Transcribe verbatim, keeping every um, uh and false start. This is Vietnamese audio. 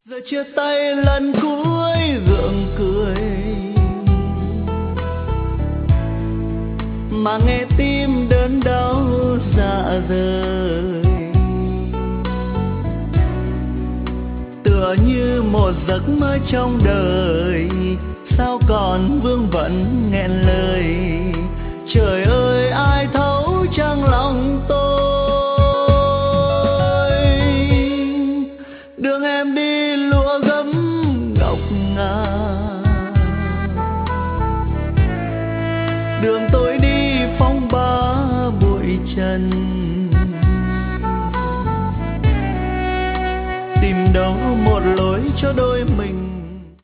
Giờ chia tay lần cuối gượng cười, mà nghe tim đớn đau dạ dời, tựa như một giấc mơ trong đời, sao còn vương vấn nghẹn lời. Trời ơi ai thấu trong lòng tôi, đường em đi lụa gấm ngọc ngà, đường tôi đi phong ba bụi trần, tìm đâu một lối cho đôi mình